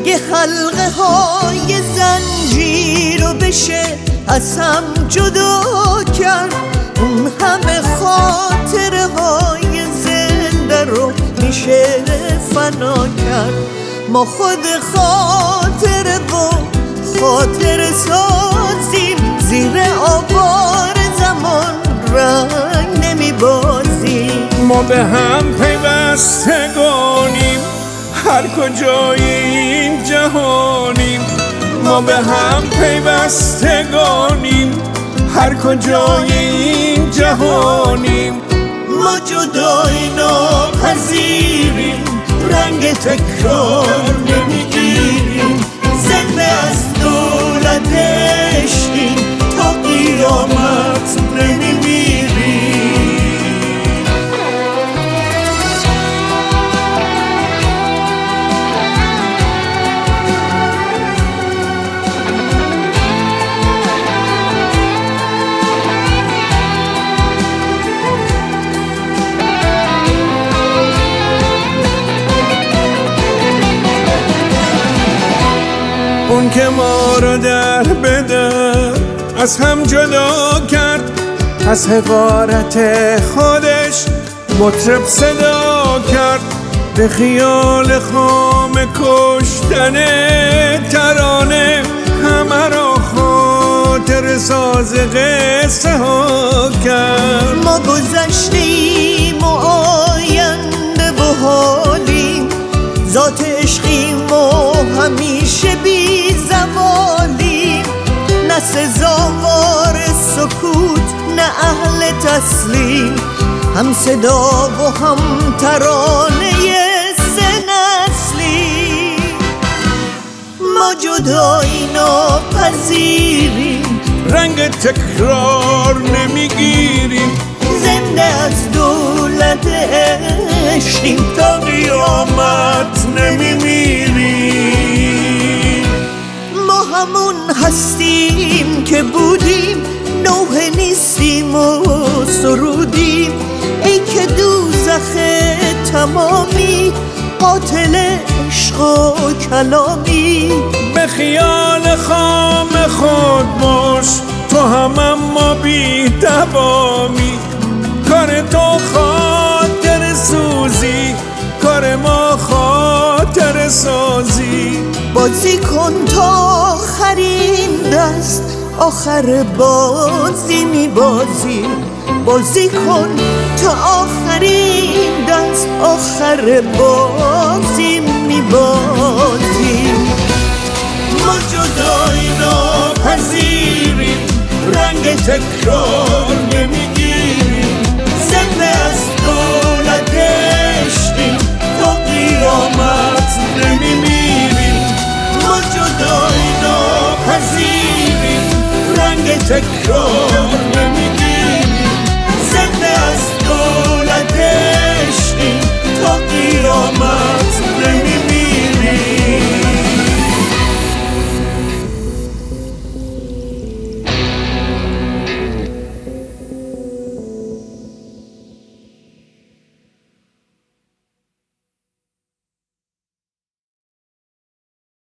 اگه حلقه های زنجیر رو بشه از هم جدا کرد، اون همه خاطره های زنده رو میشه فنا کرد. ما خود خاطره و خاطر سازیم، زیر آوار زمان رنگ نمیبازیم. ما به هم پیوستگانیم، هر کجای این جهانیم. ما به هم پیوستگانیم، هر کجای این جهانیم. ما جدایی ناپذیریم، رنگ تکرار نمیگیریم. زنده از دولت عشقیم، تا قیامت نمیمیریم. اون که ما رو در بدر از هم جدا کرد، از حقارت خودش مطرب صدا کرد. به خیال خام کشتن ترانه همه را خاطر ساز قصه ها کرد. ما گذشتیم و آینده و حالیم، ذات عشقیم و همیشه بی زوالیم. نه سزاوار سکوت نه اهل تسلیم، هم صدا و هم ترانه سه نسلیم. ما جدایی ناپذیریم، رنگ تکرار نمیگیریم. زنده از دولت عشقیم، تا قیامت نمیمیریم. ما همون هستیم که بودیم، نوحه نیستیم و سرودیم. ای که دوزخ تمامی، قاتل عشق و کلامی. به خیال خام خود باش، تو هم اما بی دوامی. کار تو خاطر سوزی، کار ما خاطر سازی. بازی کن تا آخرین دست، آخر بازی میبازی. بازی کن تا آخرین دست، آخر بازی میبازی. ما جدایی ناپذیریم، رنگ تکرار نمیگیریم.